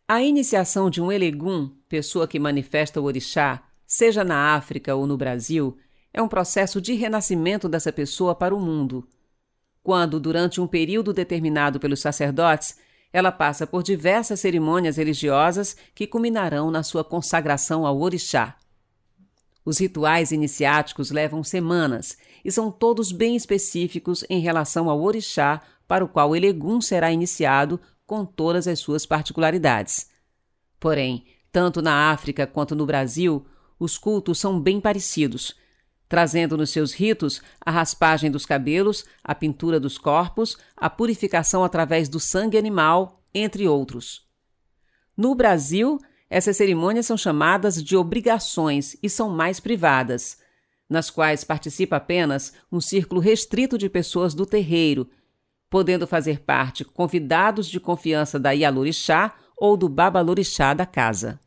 A iniciação de um elegum, pessoa que manifesta o orixá, seja na África ou no Brasil, é um processo de renascimento dessa pessoa para o mundo. Quando, durante um período determinado pelos sacerdotes, ela passa por diversas cerimônias religiosas que culminarão na sua consagração ao orixá. Os rituais iniciáticos levam semanas e são todos bem específicos em relação ao orixá para o qual o elegum será iniciado com todas as suas particularidades. Porém, tanto na África quanto no Brasil, os cultos são bem parecidos, trazendo nos seus ritos a raspagem dos cabelos, a pintura dos corpos, a purificação através do sangue animal, entre outros. No Brasil, essas cerimônias são chamadas de obrigações e são mais privadas, nas quais participa apenas um círculo restrito de pessoas do terreiro, podendo fazer parte convidados de confiança da Ialorixá ou do Babalorixá da casa.